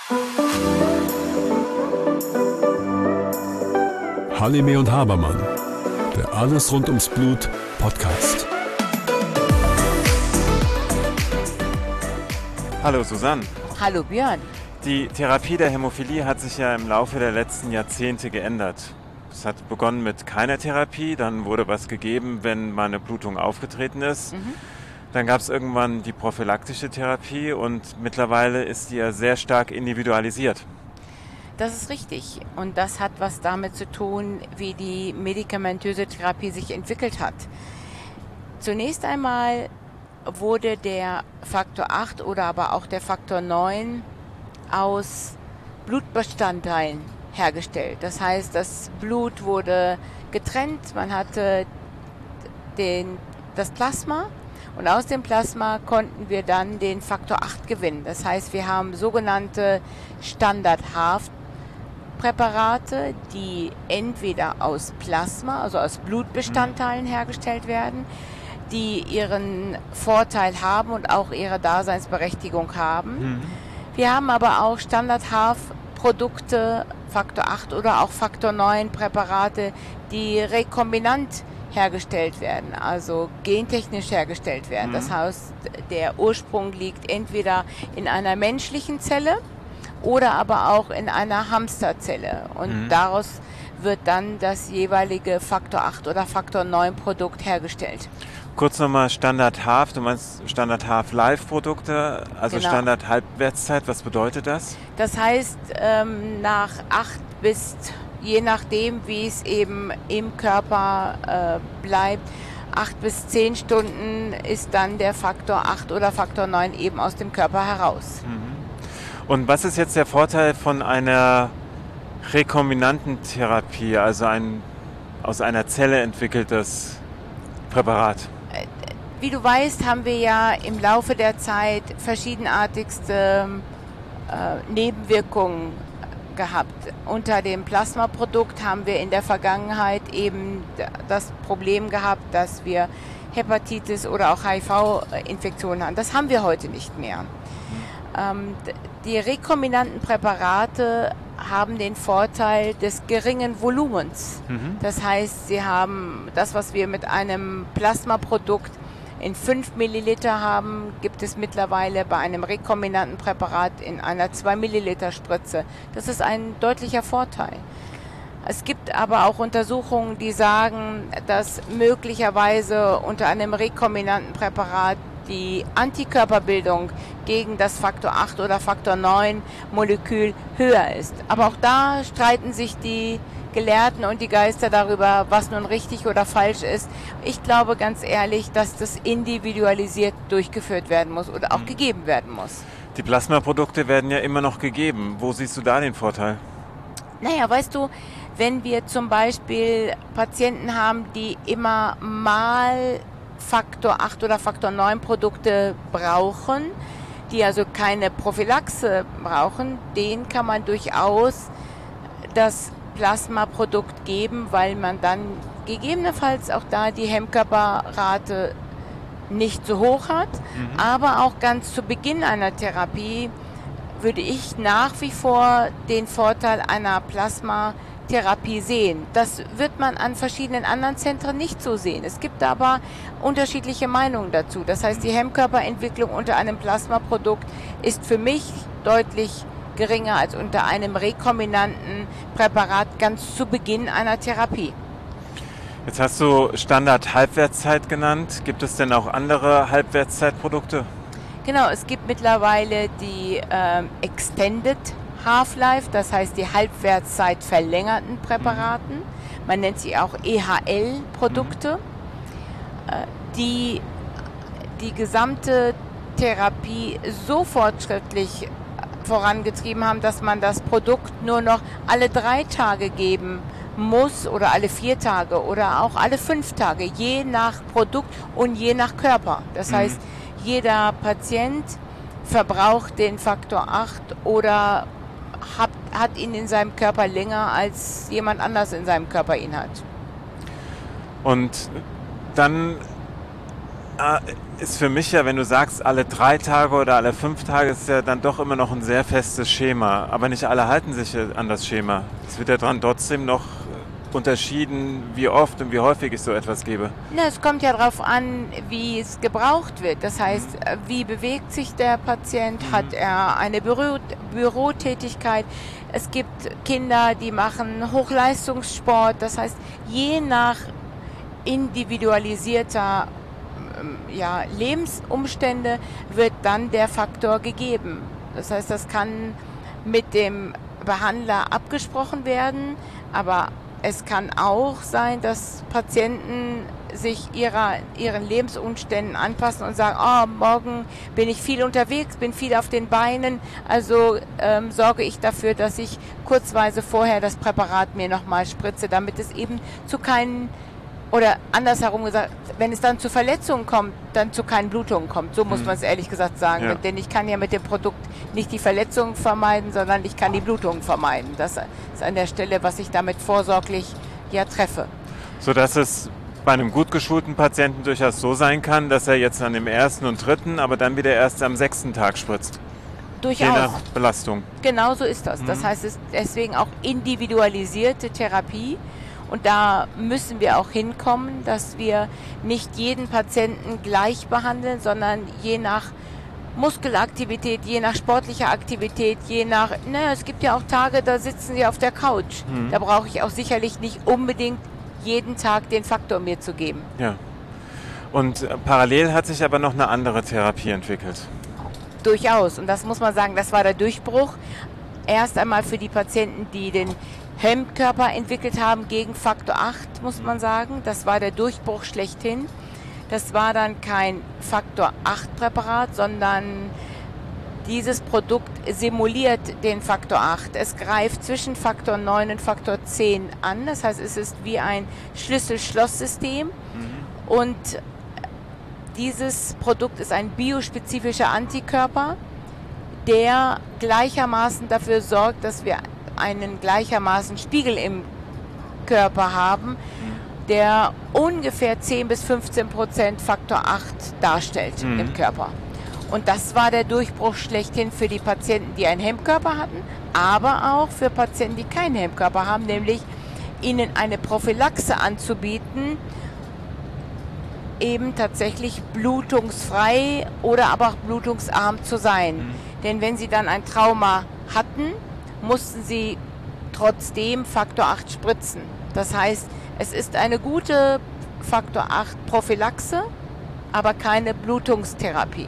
Halime und Habermann, der Alles rund ums Blut Podcast. Hallo Susanne. Hallo Björn. Die Therapie der Hämophilie hat sich ja im Laufe der letzten Jahrzehnte geändert. Es hat begonnen mit keiner Therapie, dann wurde was gegeben, wenn mal eine Blutung aufgetreten ist. Dann gab es irgendwann die prophylaktische Therapie und mittlerweile ist die ja sehr stark individualisiert. Das ist richtig. Und das hat was damit zu tun, wie die medikamentöse Therapie sich entwickelt hat. Zunächst einmal wurde der Faktor 8 oder aber auch der Faktor 9 aus Blutbestandteilen hergestellt. Das heißt, das Blut wurde getrennt, man hatte das Plasma und aus dem Plasma konnten wir dann den Faktor 8 gewinnen. Das heißt, wir haben sogenannte Standard-Half-Präparate, die entweder aus Plasma, also aus Blutbestandteilen hergestellt werden, die ihren Vorteil haben und auch ihre Daseinsberechtigung haben. Wir haben aber auch Standard-Half-Produkte, Faktor 8 oder auch Faktor 9 Präparate, die rekombinant hergestellt werden, also gentechnisch hergestellt werden. Das heißt, der Ursprung liegt entweder in einer menschlichen Zelle oder aber auch in einer Hamsterzelle. Und daraus wird dann das jeweilige Faktor 8 oder Faktor 9 Produkt hergestellt. Kurz nochmal Standard Half, du meinst Standard Half Life Produkte, also Genau. Standard Halbwertszeit, was bedeutet das? Das heißt, nach 8 bis, je nachdem wie es eben im Körper bleibt, 8 bis 10 Stunden ist dann der Faktor 8 oder Faktor 9 eben aus dem Körper heraus. Und was ist jetzt der Vorteil von einer rekombinanten Therapie, also ein aus einer Zelle entwickeltes Präparat? Wie du weißt, haben wir ja im Laufe der Zeit verschiedenartigste Nebenwirkungen gehabt. Unter dem Plasmaprodukt haben wir in der Vergangenheit eben das Problem gehabt, dass wir Hepatitis oder auch HIV-Infektionen haben. Das haben wir heute nicht mehr. Die rekombinanten Präparate haben den Vorteil des geringen Volumens. Das heißt, sie haben das, was wir mit einem Plasmaprodukt in 5 Milliliter haben, gibt es mittlerweile bei einem rekombinanten Präparat in einer 2 Milliliter Spritze. Das ist ein deutlicher Vorteil. Es gibt aber auch Untersuchungen, die sagen, dass möglicherweise unter einem rekombinanten Präparat die Antikörperbildung gegen das Faktor 8 oder Faktor 9 Molekül höher ist. Aber auch da streiten sich die Gelehrten und die Geister darüber, was nun richtig oder falsch ist. Ich glaube ganz ehrlich, dass das individualisiert durchgeführt werden muss oder auch gegeben werden muss. Die Plasmaprodukte werden ja immer noch gegeben. Wo siehst du da den Vorteil? Naja, weißt du, wenn wir zum Beispiel Patienten haben, die immer mal Faktor 8 oder Faktor 9 Produkte brauchen, die also keine Prophylaxe brauchen, denen kann man durchaus das Plasmaprodukt geben, weil man dann gegebenenfalls auch da die Hemmkörperrate nicht so hoch hat. Aber auch ganz zu Beginn einer Therapie würde ich nach wie vor den Vorteil einer Plasmatherapie sehen. Das wird man an verschiedenen anderen Zentren nicht so sehen. Es gibt aber unterschiedliche Meinungen dazu. Das heißt, die Hemmkörperentwicklung unter einem Plasmaprodukt ist für mich deutlich geringer als unter einem rekombinanten Präparat ganz zu Beginn einer Therapie. Jetzt hast du Standard-Halbwertszeit genannt. Gibt es denn auch andere Halbwertszeitprodukte? Genau, es gibt mittlerweile die Extended Half-Life, das heißt die Halbwertszeit verlängerten Präparaten. Man nennt sie auch EHL-Produkte, die die gesamte Therapie so fortschrittlich vorangetrieben haben, dass man das Produkt nur noch alle 3 Tage geben muss oder alle 4 Tage oder auch alle 5 Tage, je nach Produkt und je nach Körper. Das heißt, jeder Patient verbraucht den Faktor 8 oder hat ihn in seinem Körper länger, als jemand anders in seinem Körper ihn hat. Und dann ist für mich ja, wenn du sagst, alle 3 Tage oder alle 5 Tage, ist ja dann doch immer noch ein sehr festes Schema. Aber nicht alle halten sich an das Schema. Es wird ja dann trotzdem noch unterschieden, wie oft und wie häufig ich so etwas gebe. Na, es kommt ja darauf an, wie es gebraucht wird. Das heißt, wie bewegt sich der Patient? Hat er eine Bürotätigkeit? Es gibt Kinder, die machen Hochleistungssport. Das heißt, je nach individualisierter Lebensumstände wird dann der Faktor gegeben. Das heißt, das kann mit dem Behandler abgesprochen werden, aber es kann auch sein, dass Patienten sich ihren Lebensumständen anpassen und sagen, morgen bin ich viel unterwegs, bin viel auf den Beinen, also sorge ich dafür, dass ich kurzweise vorher das Präparat mir nochmal spritze, damit es eben zu keinen, oder andersherum gesagt, wenn es dann zu Verletzungen kommt, dann zu keinen Blutungen kommt. So muss man es ehrlich gesagt sagen. Ja. Denn ich kann ja mit dem Produkt nicht die Verletzungen vermeiden, sondern ich kann die Blutungen vermeiden. Das ist an der Stelle, was ich damit vorsorglich treffe. Sodass es bei einem gut geschulten Patienten durchaus so sein kann, dass er jetzt an dem 1. und 3., aber dann wieder erst am 6. Tag spritzt. Durchaus. Je nach Belastung. Genau so ist das. Das heißt, es ist deswegen auch individualisierte Therapie. Und da müssen wir auch hinkommen, dass wir nicht jeden Patienten gleich behandeln, sondern je nach Muskelaktivität, je nach sportlicher Aktivität, es gibt ja auch Tage, da sitzen sie auf der Couch. Da brauche ich auch sicherlich nicht unbedingt jeden Tag den Faktor mir zu geben. Ja. Und parallel hat sich aber noch eine andere Therapie entwickelt. Durchaus. Und das muss man sagen, das war der Durchbruch. Erst einmal für die Patienten, die den Hemmkörper entwickelt haben gegen Faktor 8, muss man sagen. Das war der Durchbruch schlechthin. Das war dann kein Faktor 8 Präparat, sondern dieses Produkt simuliert den Faktor 8. Es greift zwischen Faktor 9 und Faktor 10 an. Das heißt, es ist wie ein Schlüssel-Schloss-System. Und dieses Produkt ist ein biospezifischer Antikörper, der gleichermaßen dafür sorgt, dass wir einen gleichermaßen Spiegel im Körper haben, der ungefähr 10-15% Faktor 8 darstellt im Körper. Und das war der Durchbruch schlechthin für die Patienten, die einen Hemmkörper hatten, aber auch für Patienten, die keinen Hemmkörper haben, nämlich ihnen eine Prophylaxe anzubieten, eben tatsächlich blutungsfrei oder aber auch blutungsarm zu sein. Denn wenn sie dann ein Trauma hatten, mussten sie trotzdem Faktor 8 spritzen. Das heißt, es ist eine gute Faktor 8 Prophylaxe, aber keine Blutungstherapie.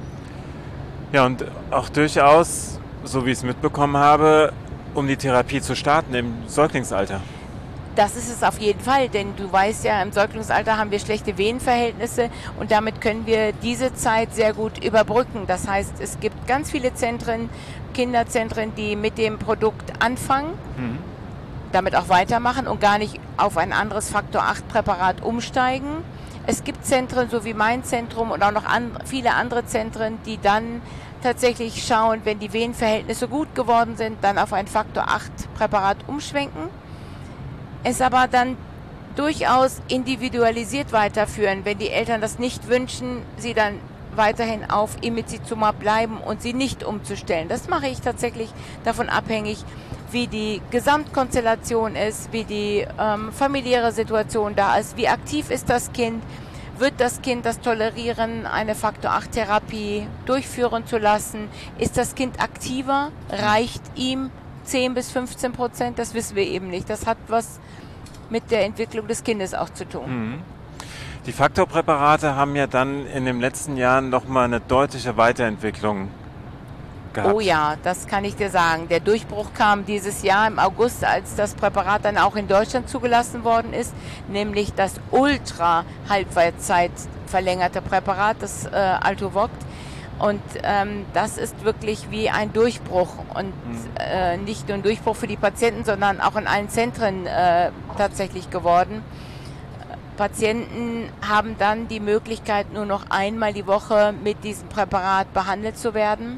Ja, und auch durchaus, so wie ich es mitbekommen habe, um die Therapie zu starten im Säuglingsalter. Das ist es auf jeden Fall, denn du weißt ja, im Säuglingsalter haben wir schlechte Venenverhältnisse und damit können wir diese Zeit sehr gut überbrücken. Das heißt, es gibt ganz viele Zentren, Kinderzentren, die mit dem Produkt anfangen, damit auch weitermachen und gar nicht auf ein anderes Faktor 8 Präparat umsteigen. Es gibt Zentren, so wie mein Zentrum und auch noch viele andere Zentren, die dann tatsächlich schauen, wenn die Venenverhältnisse gut geworden sind, dann auf ein Faktor 8 Präparat umschwenken. Es aber dann durchaus individualisiert weiterführen. Wenn die Eltern das nicht wünschen, sie dann weiterhin auf Imizumab bleiben und sie nicht umzustellen. Das mache ich tatsächlich davon abhängig, wie die Gesamtkonstellation ist, wie die familiäre Situation da ist, wie aktiv ist das Kind, wird das Kind das tolerieren, eine Faktor-8-Therapie durchführen zu lassen, ist das Kind aktiver, reicht ihm 10-15%, das wissen wir eben nicht. Das hat was mit der Entwicklung des Kindes auch zu tun. Die Faktorpräparate haben ja dann in den letzten Jahren nochmal eine deutliche Weiterentwicklung gehabt. Oh ja, das kann ich dir sagen. Der Durchbruch kam dieses Jahr im August, als das Präparat dann auch in Deutschland zugelassen worden ist, nämlich das Ultra-Halbwertszeit verlängerte Präparat, das Altuvoct. Und das ist wirklich wie ein Durchbruch und nicht nur ein Durchbruch für die Patienten, sondern auch in allen Zentren tatsächlich geworden. Patienten haben dann die Möglichkeit, nur noch einmal die Woche mit diesem Präparat behandelt zu werden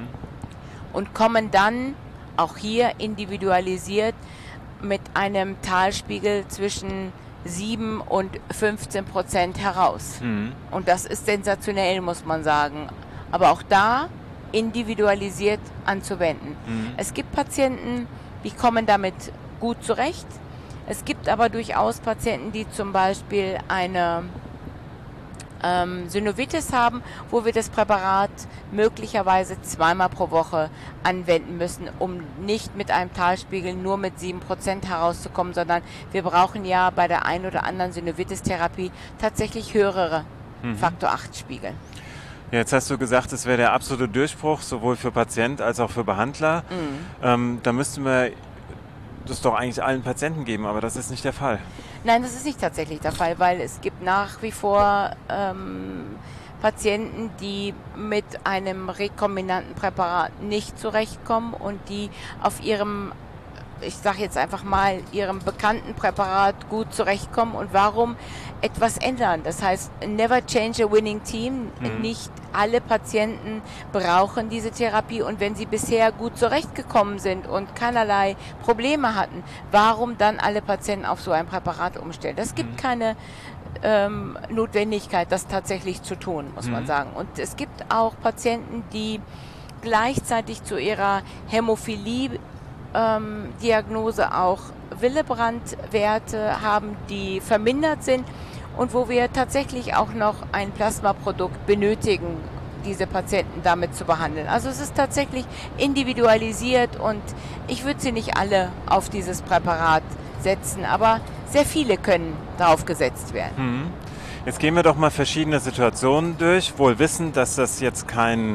und kommen dann, auch hier individualisiert, mit einem Talspiegel zwischen 7 und 15% heraus. Und das ist sensationell, muss man sagen. Aber auch da individualisiert anzuwenden. Es gibt Patienten, die kommen damit gut zurecht. Es gibt aber durchaus Patienten, die zum Beispiel eine Synovitis haben, wo wir das Präparat möglicherweise 2-mal pro Woche anwenden müssen, um nicht mit einem Talspiegel nur mit 7% herauszukommen, sondern wir brauchen ja bei der einen oder anderen Synovitis-Therapie tatsächlich höhere Faktor 8 Spiegel. Jetzt hast du gesagt, es wäre der absolute Durchbruch, sowohl für Patient als auch für Behandler. Da müssten wir das doch eigentlich allen Patienten geben, aber das ist nicht der Fall. Nein, das ist nicht tatsächlich der Fall, weil es gibt nach wie vor Patienten, die mit einem rekombinanten Präparat nicht zurechtkommen und die auf ihrem, ich sage jetzt einfach mal, ihrem bekannten Präparat gut zurechtkommen. Und warum etwas ändern? Das heißt, never change a winning team. Nicht alle Patienten brauchen diese Therapie. Und wenn sie bisher gut zurechtgekommen sind und keinerlei Probleme hatten, warum dann alle Patienten auf so ein Präparat umstellen? Das gibt keine Notwendigkeit, das tatsächlich zu tun, muss man sagen. Und es gibt auch Patienten, die gleichzeitig zu ihrer Hämophilie Diagnose auch Willebrand-Werte haben, die vermindert sind und wo wir tatsächlich auch noch ein Plasmaprodukt benötigen, diese Patienten damit zu behandeln. Also es ist tatsächlich individualisiert und ich würde sie nicht alle auf dieses Präparat setzen, aber sehr viele können darauf gesetzt werden. Jetzt gehen wir doch mal verschiedene Situationen durch, wohl wissend, dass das jetzt eine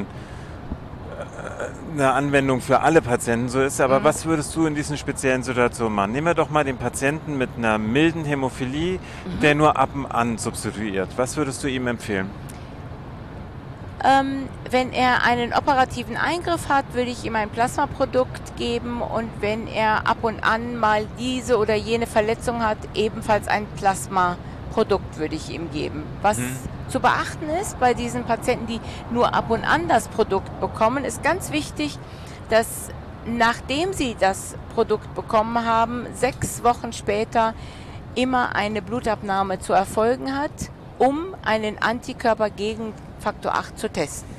Anwendung für alle Patienten so ist, aber was würdest du in diesen speziellen Situationen machen? Nehmen wir doch mal den Patienten mit einer milden Hämophilie, der nur ab und an substituiert. Was würdest du ihm empfehlen? Wenn er einen operativen Eingriff hat, würde ich ihm ein Plasmaprodukt geben und wenn er ab und an mal diese oder jene Verletzung hat, ebenfalls ein Plasmaprodukt würde ich ihm geben. Was zu beachten ist bei diesen Patienten, die nur ab und an das Produkt bekommen, ist ganz wichtig, dass nachdem sie das Produkt bekommen haben, 6 Wochen später immer eine Blutabnahme zu erfolgen hat, um einen Antikörper gegen Faktor 8 zu testen.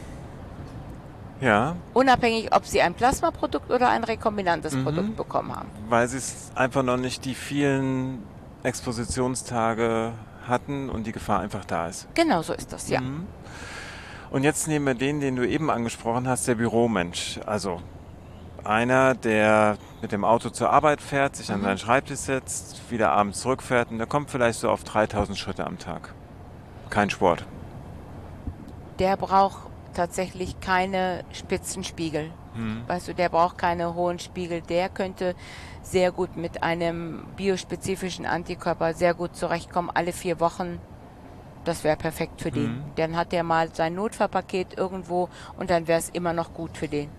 Ja. Unabhängig, ob sie ein Plasmaprodukt oder ein rekombinantes Produkt bekommen haben. Weil sie es einfach noch nicht die vielen Expositionstage hatten und die Gefahr einfach da ist. Genau so ist das, ja. Und jetzt nehmen wir den du eben angesprochen hast, der Büromensch. Also einer, der mit dem Auto zur Arbeit fährt, sich an seinen Schreibtisch setzt, wieder abends zurückfährt und der kommt vielleicht so auf 3000 Schritte am Tag. Kein Sport. Der braucht tatsächlich keine Spitzenspiegel. Weißt du, der braucht keine hohen Spiegel. Der könnte sehr gut mit einem biospezifischen Antikörper sehr gut zurechtkommen, alle 4 Wochen. Das wäre perfekt für den. Dann hat der mal sein Notfallpaket irgendwo und dann wäre es immer noch gut für den.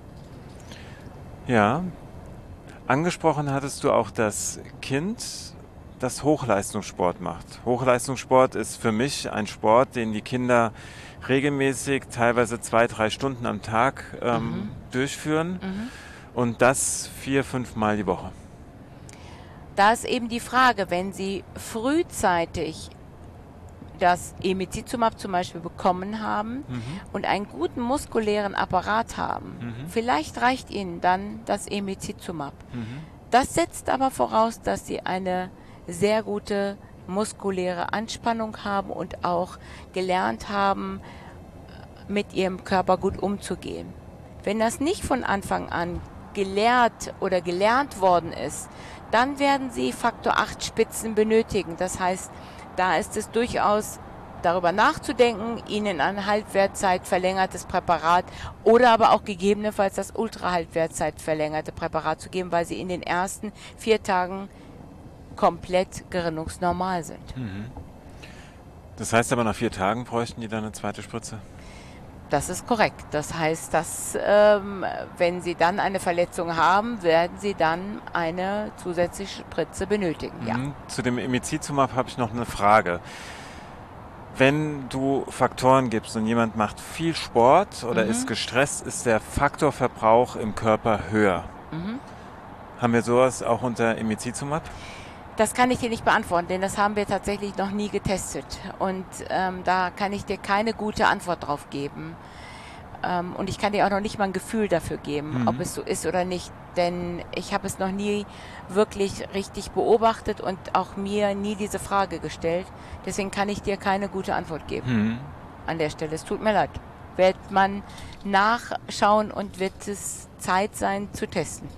Ja. Angesprochen hattest du auch das Kind, das Hochleistungssport macht. Hochleistungssport ist für mich ein Sport, den die Kinder regelmäßig, teilweise 2-3 Stunden am Tag durchführen und das 4-5 Mal die Woche. Da ist eben die Frage, wenn Sie frühzeitig das Emicizumab zum Beispiel bekommen haben und einen guten muskulären Apparat haben, vielleicht reicht Ihnen dann das Emicizumab. Das setzt aber voraus, dass Sie eine sehr gute muskuläre Anspannung haben und auch gelernt haben, mit ihrem Körper gut umzugehen. Wenn das nicht von Anfang an gelehrt oder gelernt worden ist, dann werden Sie Faktor 8 Spitzen benötigen. Das heißt, da ist es durchaus darüber nachzudenken, Ihnen ein Halbwertzeit verlängertes Präparat oder aber auch gegebenenfalls das Ultra-Halbwertzeit verlängerte Präparat zu geben, weil Sie in den ersten 4 Tagen komplett gerinnungsnormal sind. Das heißt aber, nach 4 Tagen bräuchten die dann eine zweite Spritze? Das ist korrekt. Das heißt, dass wenn Sie dann eine Verletzung haben, werden Sie dann eine zusätzliche Spritze benötigen. Ja. Zu dem Emicizumab habe ich noch eine Frage. Wenn du Faktoren gibst und jemand macht viel Sport oder ist gestresst, ist der Faktorverbrauch im Körper höher. Haben wir sowas auch unter Emicizumab? Das kann ich dir nicht beantworten, denn das haben wir tatsächlich noch nie getestet. Und da kann ich dir keine gute Antwort drauf geben. Und ich kann dir auch noch nicht mal ein Gefühl dafür geben, ob es so ist oder nicht. Denn ich habe es noch nie wirklich richtig beobachtet und auch mir nie diese Frage gestellt. Deswegen kann ich dir keine gute Antwort geben an der Stelle. Es tut mir leid. Wird man nachschauen und wird es Zeit sein zu testen.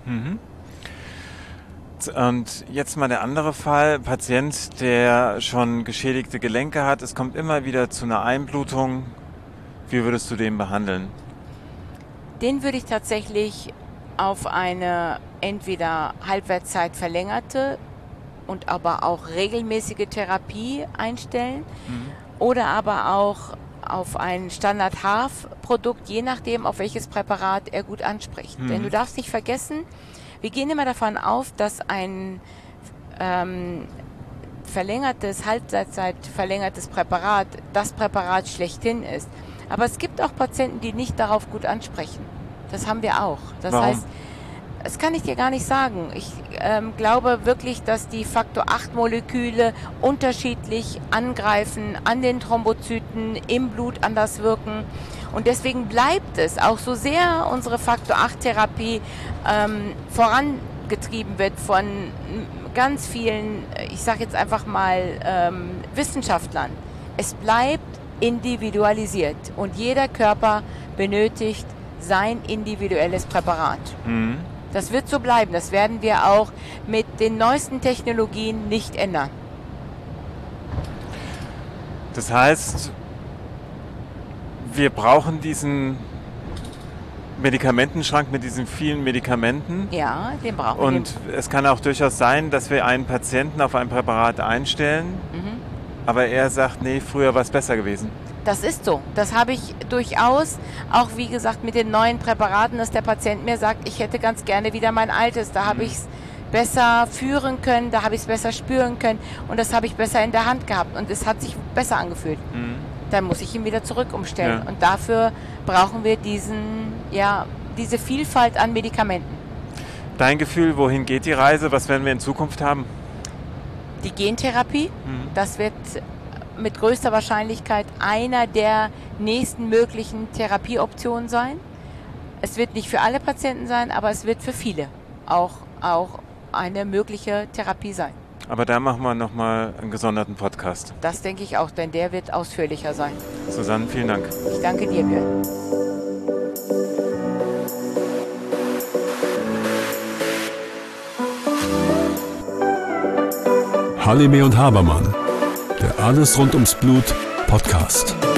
Und jetzt mal der andere Fall, Patient, der schon geschädigte Gelenke hat, es kommt immer wieder zu einer Einblutung. Wie würdest du den behandeln? Den würde ich tatsächlich auf eine entweder Halbwertszeit verlängerte und aber auch regelmäßige Therapie einstellen oder aber auch auf ein Standard-Half-Produkt, je nachdem, auf welches Präparat er gut anspricht. Denn du darfst nicht vergessen, wir gehen immer davon auf, dass ein Halbwertszeit verlängertes Präparat das Präparat schlechthin ist. Aber es gibt auch Patienten, die nicht darauf gut ansprechen. Das haben wir auch. Das heißt, das kann ich dir gar nicht sagen. Ich glaube wirklich, dass die Faktor 8 Moleküle unterschiedlich angreifen, an den Thrombozyten, im Blut anders wirken. Und deswegen bleibt es, auch so sehr unsere Faktor 8 Therapie vorangetrieben wird von ganz vielen, ich sage jetzt einfach mal, Wissenschaftlern. Es bleibt individualisiert und jeder Körper benötigt sein individuelles Präparat. Das wird so bleiben. Das werden wir auch mit den neuesten Technologien nicht ändern. Das heißt, wir brauchen diesen Medikamentenschrank mit diesen vielen Medikamenten. Ja, den brauchen wir. Und es kann auch durchaus sein, dass wir einen Patienten auf ein Präparat einstellen, aber er sagt, nee, früher war es besser gewesen. Das ist so. Das habe ich durchaus, auch wie gesagt mit den neuen Präparaten, dass der Patient mir sagt, ich hätte ganz gerne wieder mein altes. Da habe ich es besser führen können, da habe ich es besser spüren können und das habe ich besser in der Hand gehabt und es hat sich besser angefühlt. Dann muss ich ihn wieder zurück umstellen. Ja. Und dafür brauchen wir diese Vielfalt an Medikamenten. Dein Gefühl, wohin geht die Reise? Was werden wir in Zukunft haben? Die Gentherapie, das wird mit größter Wahrscheinlichkeit einer der nächsten möglichen Therapieoptionen sein. Es wird nicht für alle Patienten sein, aber es wird für viele auch eine mögliche Therapie sein. Aber da machen wir nochmal einen gesonderten Podcast. Das denke ich auch, denn der wird ausführlicher sein. Susanne, vielen Dank. Ich danke dir, Björn. Halime und Habermann, der Alles rund ums Blut Podcast.